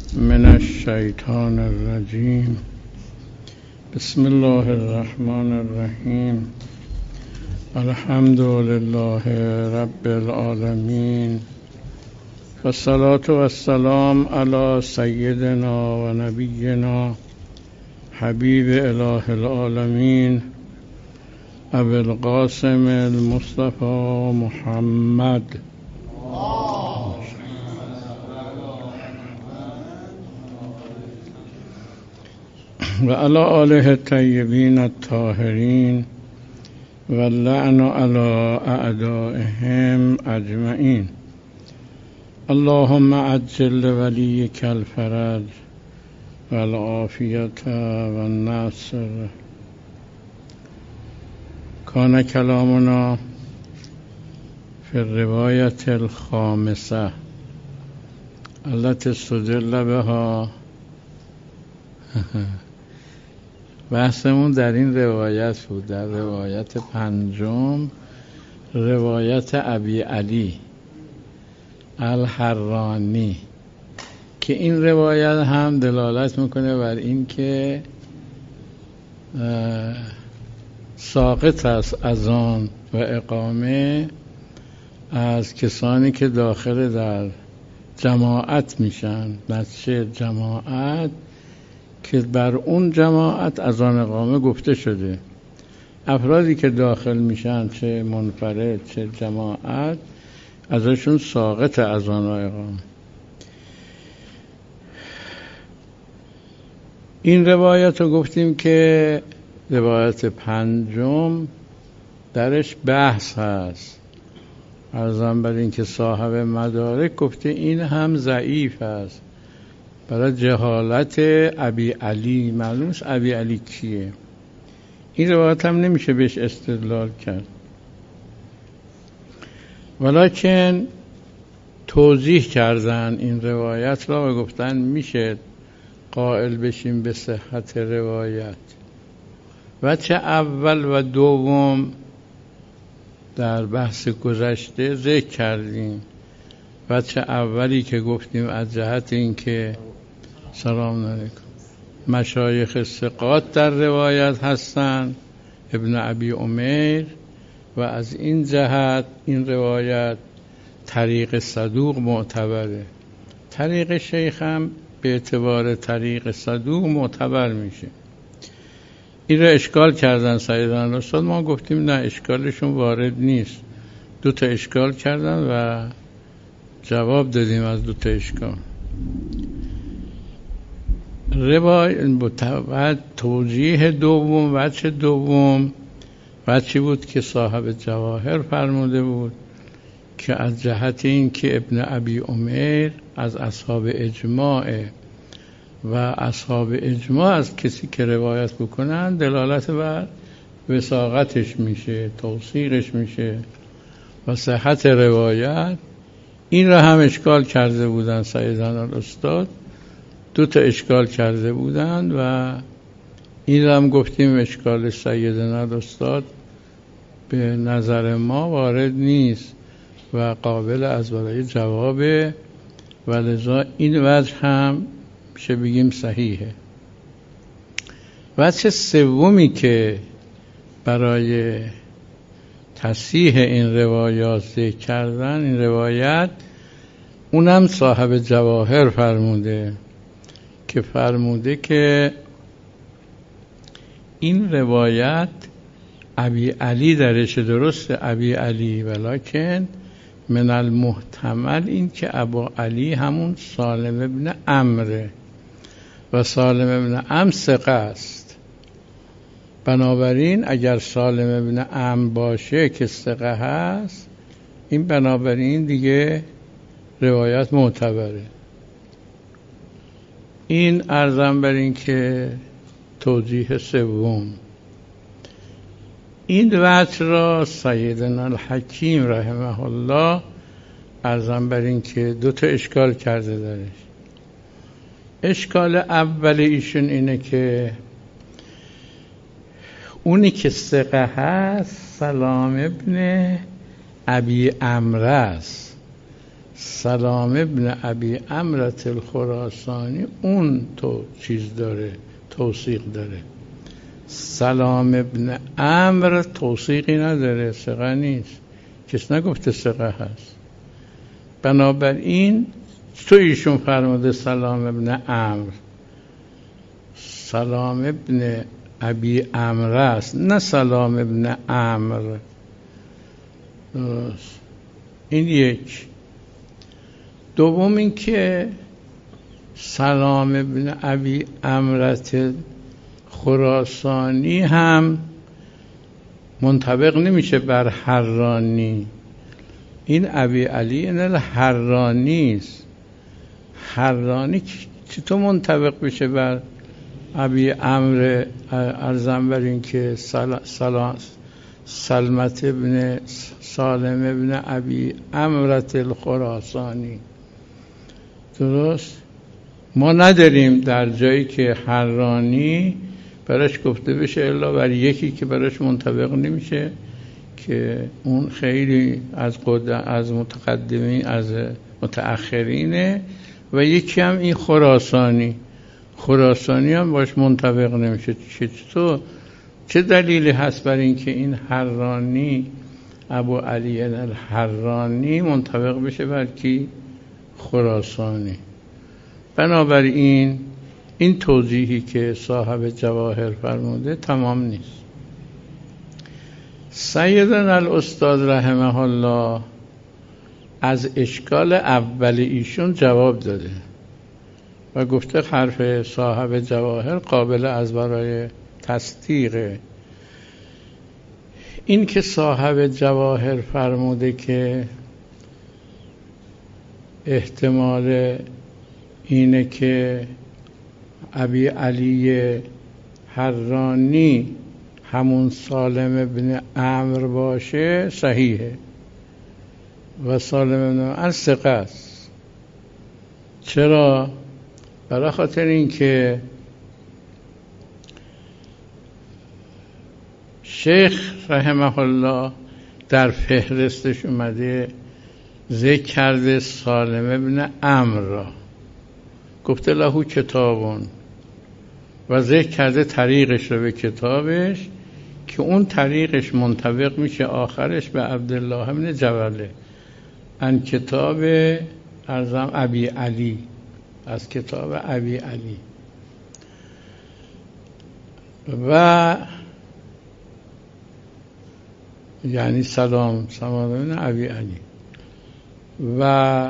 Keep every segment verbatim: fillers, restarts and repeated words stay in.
من الشیطان الرجیم. بسم الله الرحمن الرحیم. الحمد لله رب العالمین و الصلاة و السلام علی سیدنا و نبینا حبیب اله العالمین ابی القاسم المصطفى محمد و علی آله الطیبین الطاهرین و اللعن علی اعدائهم اجمعین. اللهم عجل ولیک الفرج و العافیت و النصر. کان کلامنا فی الروایت الخامسه التي استدل بها. بحثمون در این روایت بود، در روایت پنجم، روایت ابی علی الحرانی، که این روایت هم دلالت میکنه بر این که ساقط است اذان و اقامه از کسانی که داخل در جماعت میشن، مسجد جماعت، که بر اون جماعت اذان اقامه گفته شده. افرادی که داخل میشن، چه منفرد چه جماعت، ازشون ساقط اذان و اقامه. این روایت رو گفتیم که روایت پنجم درش بحث هست. عرضم بر این که صاحب مدارک گفته این هم ضعیف است برای جهالت ابی علی. معلوم است ابی علی کیه. این روایت هم نمیشه بهش استدلال کرد، ولیکن توضیح کردن این روایت را و گفتن میشه قائل بشیم به صحت روایت. وجه اول و دوم در بحث گذشته ذکر کردیم. وجه اولی که گفتیم از جهت این که سلام علیکم مشایخ ثقات در روایت هستند، ابن ابی عمیر، و از این جهت این روایت طریق صدوق معتبره. طریق شیخ هم به اعتبار طریق صدوق معتبر میشه. این را اشکال کردن سیدان استاد، ما گفتیم نه، اشکالشون وارد نیست. دو تا اشکال کردن و جواب دادیم از دو تا اشکال. روایت توجیه دوم، وجه دوم، وجهی بود که صاحب جواهر فرموده بود که از جهت این که ابن ابی عمیر از اصحاب اجماع و اصحاب اجماع از کسی که روایت بکنن دلالت بر وثاقتش میشه، توثیقش میشه و صحت روایت. این را هم اشکال کرده بودن سیدان الاستاد، دو تا اشکال کرده بودن و این را هم گفتیم اشکال سیدان الاستاد به نظر ما وارد نیست و قابل از برای جوابه، و لذا این وجه هم میشه بگیم صحیحه. وجه سومی که برای تصحیح این روایات ذکر کردن، این روایت اونم صاحب جواهر فرموده که فرموده که این روایت ابی علی درش درست، ابی علی، ولیکن من المحتمل این که ابو علی همون سالم ابن عمرو و سالم ابن عمرو ثقه است. بنابراین اگر سالم ابن عمرو باشه که ثقه هست، این بنابراین دیگه روایت معتبره. این عرضم بر این که توضیح سوم. این وجه را سیدنا الحکیم رحمه الله عرضم بر این که دو تا اشکال کرده درش. اشکال اول ایشون اینه که اونی که ثقه هست سلام ابن ابی عمرو است، سلام ابن ابی امرت الخراسانی اون تو چیز داره، توثیق داره. سلام ابن امر توثیقی نداره، ثقه نیست، کس نگفته ثقه هست. بنابراین تو ایشون فرموده سلام ابن امر، سلام ابن ابی امر است، نه سلام ابن امر. درست. این یک. دوم این که سلام ابن ابی امرت خراسانی هم منطبق نمیشه بر حرانی. این ابی علی این حرانی است. حرانی چطور منطبق بشه بر ابی امر؟ ارزم بر این که سل... سل... سلمت ابن سالم ابن ابی امرت الخراسانی. درست؟ ما نداریم در جایی که حرانی براش گفته بشه الا بر یکی که براش منطبق نمیشه، که اون خیلی از قدم از متقدمین از متأخرینه، و یکی هم این خراسانی. خراسانی هم باش منطبق نمیشه. چطور؟ چه دلیلی هست بر این که این حرانی ابو علی الحرانی منطبق بشه بر کی؟ خراسانی. بنابراین این توضیحی که صاحب جواهر فرموده تمام نیست. سیدنا الاستاد رحمه الله از اشکال اول ایشون جواب داده و گفته حرف صاحب جواهر قابل از برای تصدیقه. این که صاحب جواهر فرموده که احتمال اینه که ابی علی حرانی همون سالم ابن عمرو باشه صحیحه و سالم ابن عمرو ثقه است. چرا؟ برای خاطر این که شیخ رحمه الله در فهرستش اومده ذکر کرده سالم ابن عمرو را، گفته له کتابون، و ذکر کرده طریقش رو به کتابش که اون طریقش منطبق میشه آخرش به عبدالله ابن جوله ان کتاب ارزم ابی علی، از کتاب ابی علی. و یعنی سلام سلام ابن ابی علی. و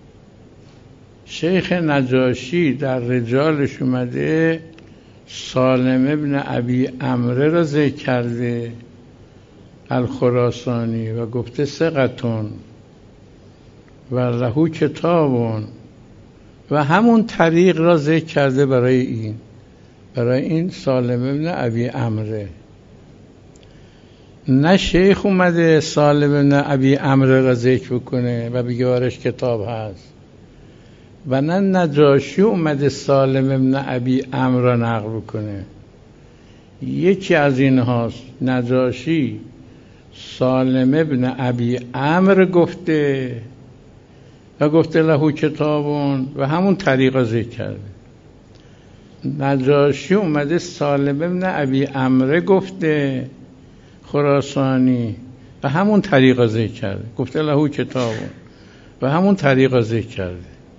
شیخ نجاشی در رجالش اومده سالم ابن ابی عمرو را ذکر کرده الخراسانی و گفته ثقتون و له کتابون، و همون طریق را ذکر کرده برای این برای این سالم ابن ابی عمرو. نه شیخ اومده سالم ابن ابی عمرو را ذکر بکنه و بگه بارش کتاب هست، و نه نجاشی اومده سالم ابن ابی عمرو را نقل بکنه. یکی از این هاست، نجاشی سالم ابن ابی عمرو گفته و گفته له کتابون و همون طریقه ذکر کرده. نجاشی اومده سالم ابن ابی عمرو گفته خراسانی و همون طریقه ذکر کرده، گفته له کتابون و همون طریقه ذکر کرده.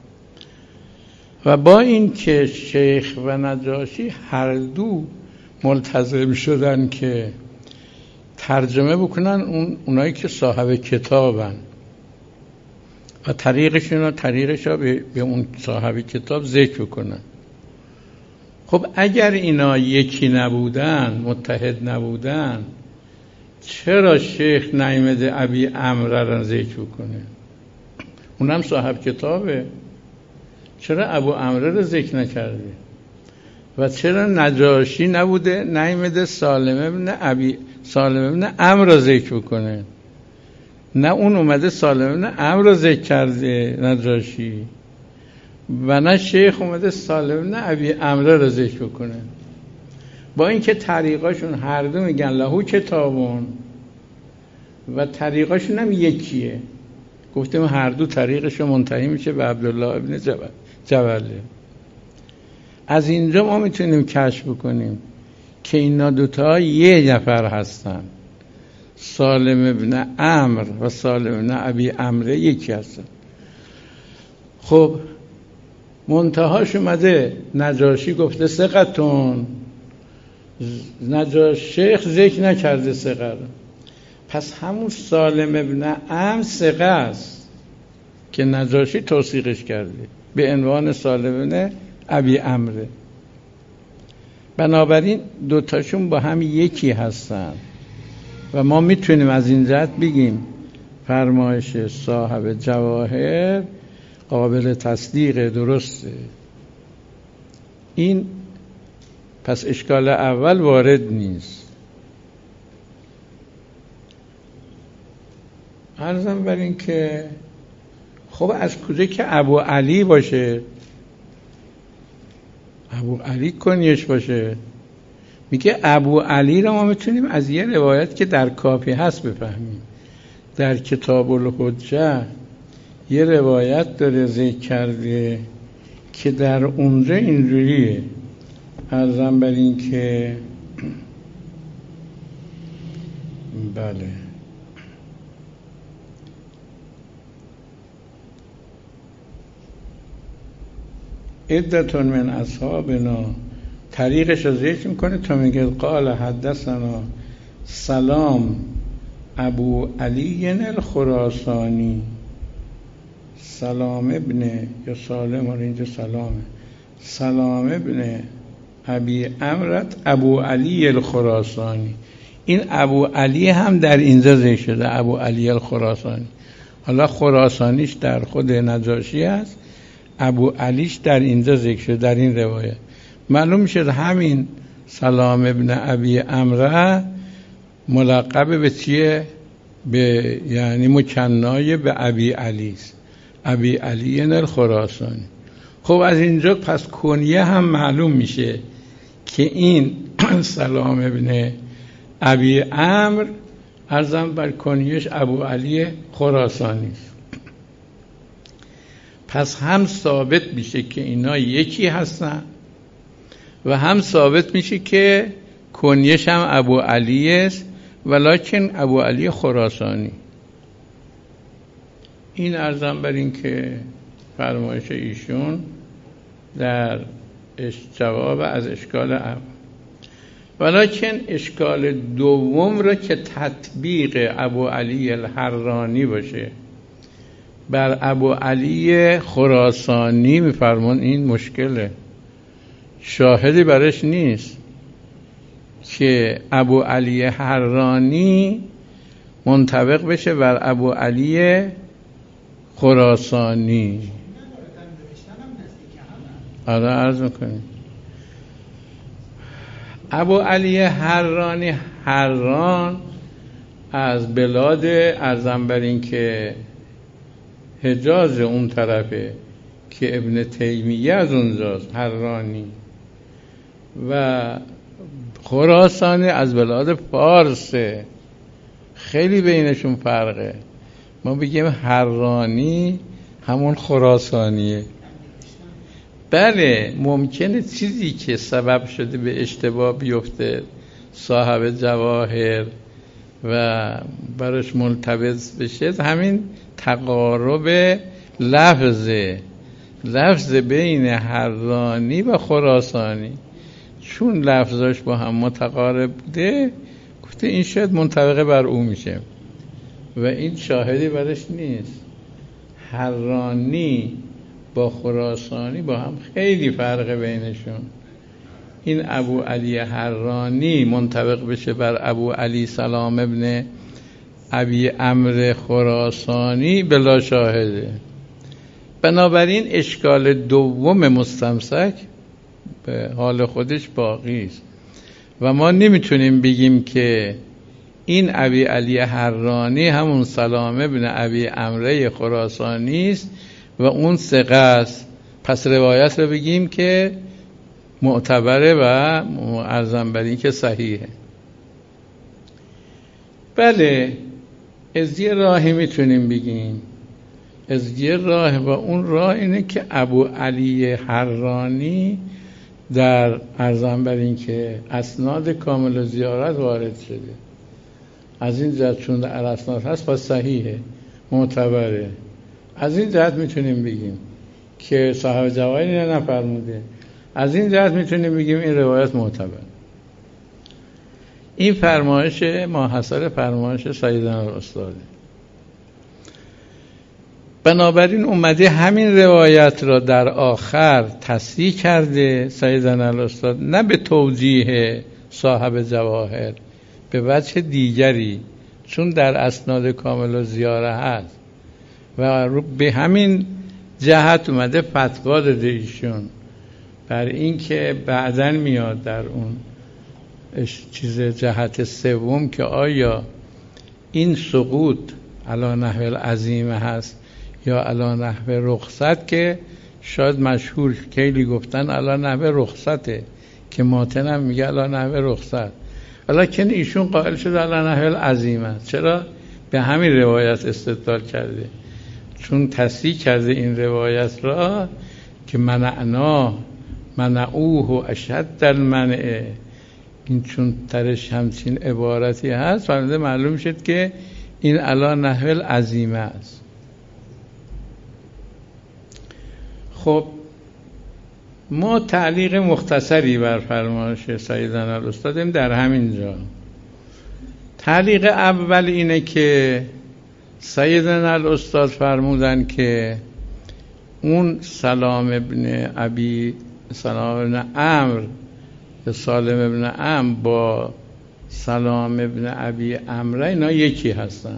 و با این که شیخ و نجاشی هر دو ملتزم شدن که ترجمه بکنن اون اونایی که صاحب کتابن و طریقشون رو طریقش رو به, به اون صاحب کتاب ذکر کنن. خب اگر اینا یکی نبودن، متحد نبودن، چرا شیخ نیامده ابی عمرو را ذکر کنه؟ اونم صاحب کتابه، چرا ابو عمرو را ذکر نکرده؟ و چرا نجاشی نبوده نیامده سالم ابن ابی سالم ابن عمرو را ذکر کنه؟ نه اون اومده سالم ابن عمرو را ذکر کرده نجاشی، و نه شیخ اومده سالم ابن ابی عمرو را ذکر کنه. با اینکه طریقاشون هر دو میگن له کتابون و طریقاشون هم یکیه، گفتیم هر دو طریقشو منتهی میشه به عبدالله ابن جبله. از اینجا ما میتونیم کشف بکنیم که اینا دوتا یه نفر هستن. سالم ابن عمرو و سالم ابن ابی عمرو یکی هستن. خب منتهاش اومده نجاشی گفته ثقتون، نجاشی شیخ ذکر نکرده ثقه رو، پس همون سالم ابن عمرو ثقه است که نجاشی توثیقش کرده به عنوان سالم ابن ابی عمرو. بنابراین دوتاشون با هم یکی هستن و ما میتونیم از این جهت بگیم فرمایش صاحب جواهر قابل تصدیق، درسته. این پس اشکال اول وارد نیست. عرضم بر این که خب از کجا که ابو علی باشه، ابو علی کنیش باشه؟ میگه ابو علی را ما میتونیم از یه روایت که در کافی هست بفهمیم. در کتاب الحجه یه روایت داره ذکر کرده که در اونجا اینجوریه. عرضم بر این که بله عدتون من اصحابنا، طریقش رو ذکر میکنه تا میگه قال حدثنا سلام ابو علی الخراسانی، سلام ابن یا سالم ها اینجا سلامه، سلام ابن ابی عمرت ابو علی الخراسانی. این ابو علی هم در اینجا ذکر شده، ابو علی الخراسانی. حالا خراسانیش در خود نجاشی هست، ابو علیش در اینجا ذکر شده در این روایت. معلوم میشه همین سلام ابن ابی عمرو ملقب به چیه؟ به یعنی مکنای به ابی علی است، ابی علی الخراسانی. خب از اینجا پس کنیه هم معلوم میشه که این سلام ابن ابی عمرو عرضم بر کنیش ابو علی خراسانی است. پس هم ثابت میشه که اینا یکی هستن و هم ثابت میشه که کنیش هم ابو علی است، ولکن ابو علی خراسانی. این عرضم بر این که فرمایش ایشون در جواب از اشکال اول. ولکن اشکال دوم را که تطبیق ابو علی الحرانی باشه بر ابو علی خراسانی میفرمون، این مشکله، شاهدی برش نیست که ابو علی حرانی منطبق بشه بر ابو علی خراسانی. آره عرض میکنیم ابو علی حرانی، حران از بلاد ارزم بر این که حجاز اون طرفه که ابن تیمیه از اونجاست، حرانی، و خراسانی از بلاد فارسه، خیلی بینشون فرقه. ما بگیم حرانی همون خراسانیه. بله ممکنه چیزی که سبب شده به اشتباه بیفته صاحب جواهر و براش ملتبس بشه همین تقارب لفظه، لفظ بین حرانی و خراسانی، چون لفظاش با هم متقارب بوده گفته این شاید منطبق بر او میشه و این شاهدی برش نیست. حرانی با خراسانی با هم خیلی فرق بینشون. این ابو علی حرانی منطبق بشه بر ابو علی سلام ابن ابی عمرو خراسانی بلا شاهده. بنابراین اشکال دوم مستمسک به حال خودش باقی است و ما نمیتونیم بگیم که این ابی علی حرانی همون سلام ابن ابی عمرو خراسانی است و اون ثقه است، پس روایت رو بگیم که معتبره و ارزم بر این که صحیحه. بله از یه راهی میتونیم بگیم از یه راه و اون راه اینه که ابو علی حرانی در ارزم بر این که اسناد کامل زیارت وارد شده. از این جهت چون در اسناد هست پس صحیحه، معتبره. از این جهت میتونیم بگیم که صاحب جواهر اینو نفرموده. از این جهت میتونیم بگیم این روایت معتبر. این فرمایش ماحصل فرمایش سیدنا الاستاد. بنابراین اومده همین روایت را در آخر تصحیح کرده سیدنا الاستاد، نه به توجیه صاحب جواهر، به وجه دیگری، چون در اسناد کامل و زیاره هست و به همین جهت اومده فتوا داده ایشون بر این که بعداً میاد در اون چیز جهت سوم که آیا این سقوط علی نحو العظیمه هست یا علی نحو رخصت، که شاید مشهور خیلی گفتن علی نحو رخصته که ماتن هم میگه علی نحو رخصت، ولیکن ایشون قائل شده علی نحو العظیمه. چرا؟ به همین روایت استدلال کرده، چون تصحیح کرده این روایت را که منعنا منعوه اشد المنع. این چون ترش همچین عبارتی هست فرموده معلوم شد که این علی نحو العظیمه است. خب ما تعلیق مختصری بر فرمایش سیدنا الاستاد در همین جا. تعلیق اول اینه که سیدنا الاستاد فرمودن که اون سلام ابن ابی سلام ابن عمرو یا سالم ابن عمرو با سلام ابن ابی عمرو اینا یکی هستن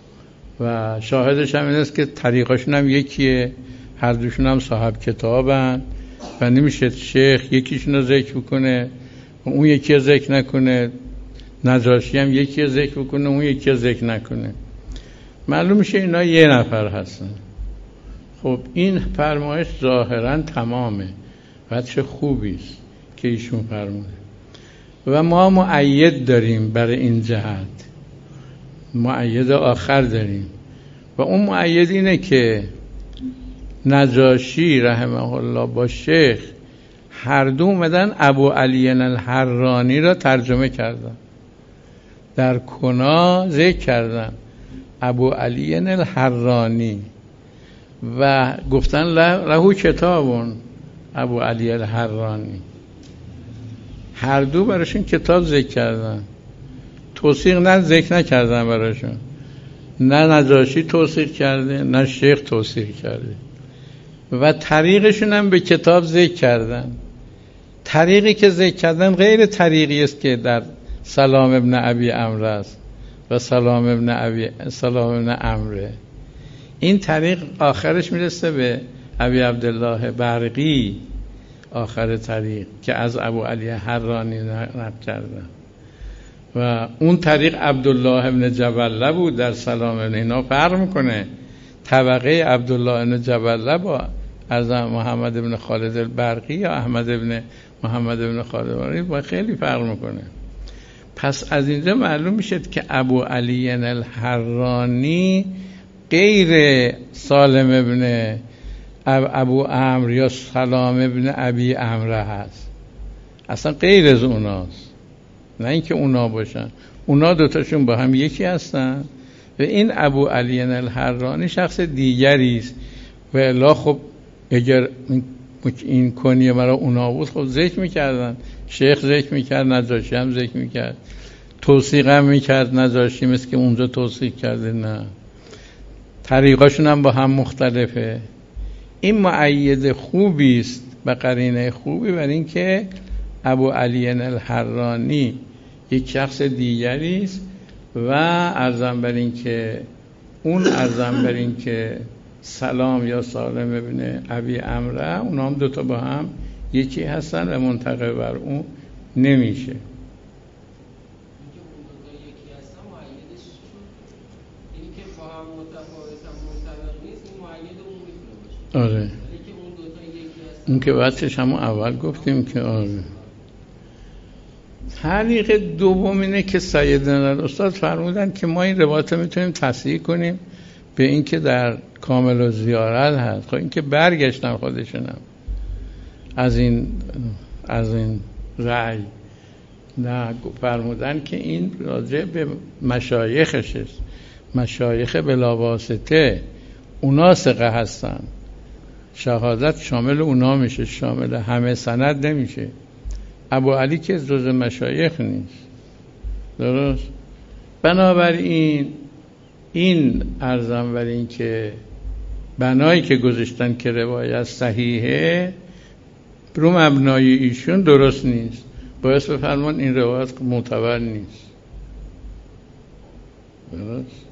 و شاهدش هم این است که طریقاشون هم یکیه، هر دوشون هم صاحب کتابن و نمیشه شیخ یکیشون رو ذکر بکنه اون یکی رو ذکر نکنه، نجاشی هم یکی رو ذکر بکنه اون یکی رو ذکر نکنه. معلوم میشه اینا یه نفر هستن. خب این فرمایش ظاهرا تمامه و چه خوبی است که ایشون فرموده و ما مؤید داریم برای این جهت، مؤید آخر داریم و اون مؤید اینه که نجاشی رحمه الله با شیخ هر دو اومدن ابو علی الحرانی را ترجمه کردن، در کنا ذکر کردن ابو علی الحرانی و گفتن له کتابون ابو علی الحرانی. هر دو براشون کتاب ذکر کردن، توثیق نه ذکر نکردن براشون، نه نجاشی توثیق کرده نه شیخ توثیق کرده و طریقشون هم به کتاب ذکر کردن. طریقی که ذکر کردن غیر طریقی است که در سلام ابن ابی عمرو است و سلام ابن ابی سلام ابن عمرو. این طریق آخرش میرسه به ابی عبدالله برقی، آخر طریق که از ابو علی حرانی نقل کردن و اون طریق عبدالله ابن جبله بود در سلام ابن. اینا فرق میکنه طبقه عبدالله ابن جبله با از محمد ابن خالد البرقی یا احمد ابن محمد ابن خالد البرقی با خیلی فرق میکنه. پس از اینجا معلوم میشه که ابو علی الحرانی غیر سالم ابن ابو عمرو یا سلام ابن ابی عمرو هست، اصلا غیر از اوناست، نه اینکه اونا باشن، اونا دوتاشون با هم یکی هستن و این ابو علی الحرانی شخص دیگری است و الا خب اگر این کنیه مرا اونا بود خب ذکر میکردن، شیخ ذکر میکرد، نجاشی هم ذکر میکرد، توثیق هم میکرد نجاشی مثل که اونجا توثیق کرده، نه طریقاشون هم با هم مختلفه. این مؤید خوبی است و قرینه خوبی بر این که ابو علی الحرانی یک شخص دیگری است و ارزم بر این که اون ارزم بر این که سلام یا سالم ابن ابی عمرو اونا هم دوتا با هم یکی هستن و منطقه بر اون نمیشه. آره اون که بعدش همون اول گفتیم که آره. تعلیق دوم اینه که سیدنا الاستاد فرمودن که ما این روایت میتونیم تصحیح کنیم به این که در کامل و زیارت هست. خب این که برگشتن خودشونم از این از این رأی، نه فرمودن که این راجع به مشایخش است، مشایخ بلاواسطه، اونا ثقه هستن، شهادت شامل اونا میشه، شامل همه سند نمیشه. ابو علی که جز مشایخ نیست، درست؟ بنابراین این ارزم بر این که بنایی که گذاشتن که روایت صحیحه رو مبنای ایشون درست نیست، باید بفرمان این روایت معتبر نیست، درست؟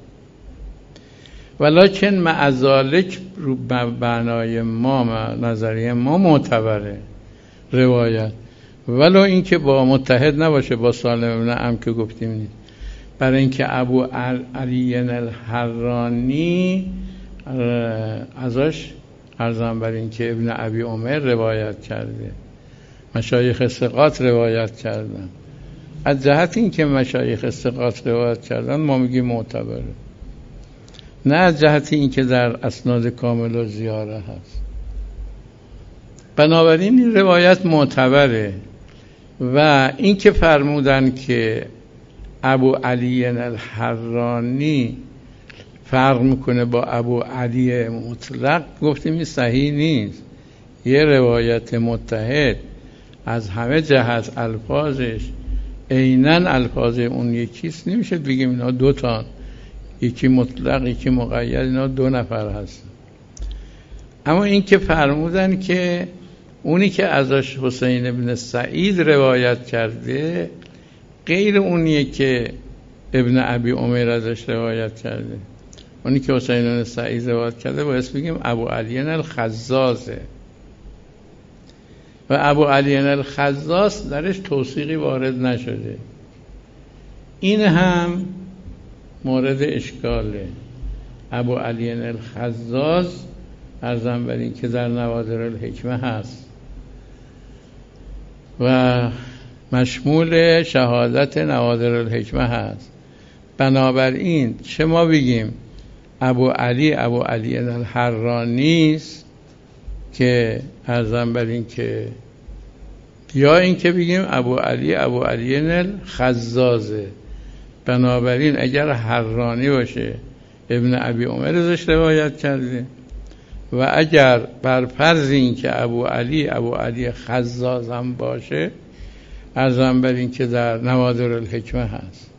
ولکن معذالک رو بنای ما نظریه ما معتبره روایت، ولو این که با متحد نباشه با سالم بن عمرو که گفتیم نیست. برای اینکه ابو علی الحرانی ازش ارزم بر این که ابن ابی عمر روایت کرده، مشایخ ثقات روایت کردن. از جهت این که مشایخ ثقات روایت کردن ما میگیم معتبره، نه از جهت این که در اسناد کامل و زیاره هست. بنابراین این روایت معتبره. و این که فرمودن که ابو علی الحرانی فرق میکنه با ابو علی مطلق، گفتیم این صحیح نیست. یه روایت متحد از همه جهت الفاظش عیناً الفاظ اون یکیست، نمیشه بگیم اینا دو تا، یکی مطلق یکی مقید، اینا دو نفر هستن. اما این که فرمودن که اونی که ازش حسین بن سعید روایت کرده غیر اونیه که ابن ابی عمر ازش روایت کرده، اونی که حسین بن سعید روایت کرده باید بگیم ابو علی الخزازه و ابو علی الخزاز درش توثیقی وارد نشده. این هم مورد اشکاله. ابو علی الخزاز ارزم بر این که در نوادر الحکمه هست و مشمول شهادت نوادر الحکمه هست. بنابراین چه ما بگیم ابو علی ابو علی الحرانی است که ارزم بر این که، یا این که بگیم ابو علی ابو علی الخزازه. بنابراین اگر حرانی باشه ابن ابی عمر ازش روایت کرده و اگر بر فرض این که ابو علی ابو علی خزاز هم باشه ارزم بر این که در نوادر الحکمه هست.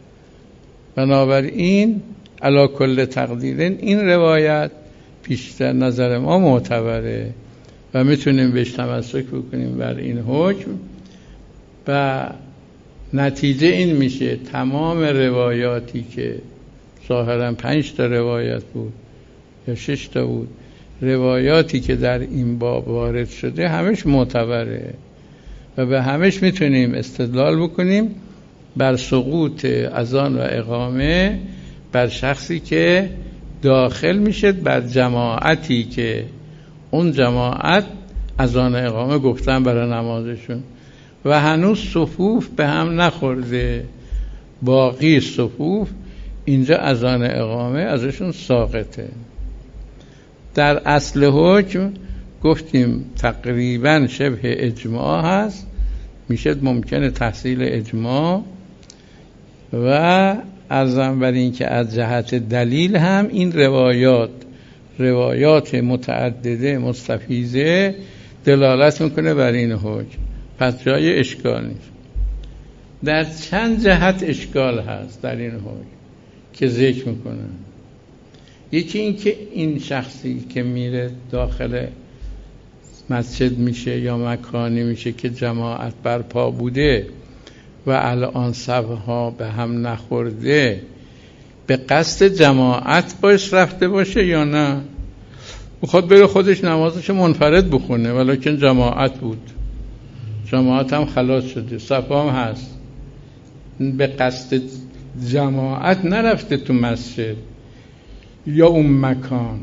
بنابراین علی کل تقدیرین این روایت پیشتر نظر ما معتبره و میتونیم بهش تمسک بکنیم بر این حکم و نتیجه این میشه تمام روایاتی که ظاهرا پنج تا روایت بود یا شش تا بود، روایاتی که در این باب وارد شده همش معتبره و به همش میتونیم استدلال بکنیم بر سقوط اذان و اقامه بر شخصی که داخل میشه بر جماعتی که اون جماعت اذان و اقامه گفتن برای نمازشون و هنوز صفوف به هم نخورده، باقی صفوف اینجا اذان اقامه ازشون ساقطه. در اصل حکم گفتیم تقریبا شبه اجماع هست، میشه ممکنه تحصیل اجماع و ارزم بر این که از جهت دلیل هم این روایات روایات متعدده مستفیضه دلالت میکنه بر این حکم، پس جای اشکال نیست. در چند جهت اشکال هست در این حکم که ذکر میکنن. یکی این که این شخصی که میره داخل مسجد میشه یا مکانی میشه که جماعت برپا بوده و الان صفها به هم نخورده، به قصد جماعت باش رفته باشه یا نه بخواد بره خودش نمازش منفرد بخونه ولیکن جماعت بود، جماعت هم خلاص شده، صفها هم هست، به قصد جماعت نرفته تو مسجد یا اون مکان،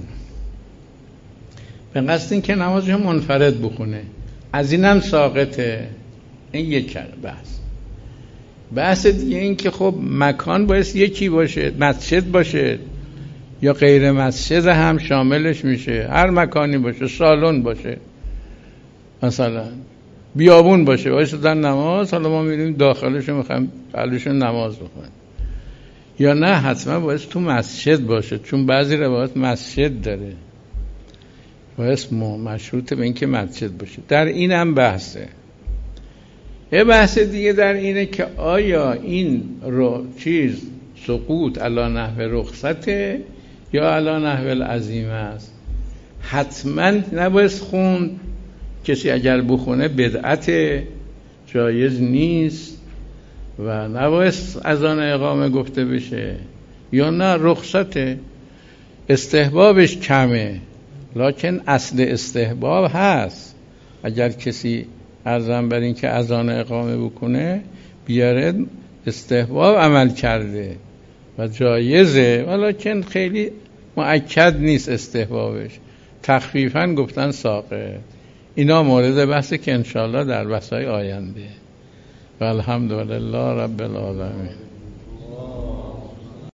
به قصد این که نمازش منفرد بخونه، از این هم ساقطه. این یک بحث. بحث دیگه این که خب مکان باید یکی باشه، مسجد باشه، یا غیر مسجد هم شاملش میشه، هر مکانی باشه، سالن باشه، مثلا بیابون باشه، وایسادن نماز، حالا ما میریم داخلش میخوایم قلبشون نماز بخونیم، یا نه حتما باید تو مسجد باشه، چون بعضی روایات مسجد داره، باید مشروط به این که مسجد باشه. در این هم بحثه. یه بحث دیگه در اینه که آیا این رو چیز سقوط علی نحو رخصته یا علی نحو العزیمه است. حتما نباید خوند، کسی اگر بخونه بدعت، جایز نیست و نباید اذان اقامه گفته بشه، یا نه رخصته، استحبابش کمه، لکن اصل استحباب هست. اگر کسی عرضم بر این که اذان اقامه بکنه بیاره استحباب عمل کرده و جایزه، ولکن خیلی مؤکد نیست استحبابش، تخفیفاً گفتن ساقط. اینا مورد بحثه که انشاءالله در بحث‌های آینده. و الحمدلله رب العالمین.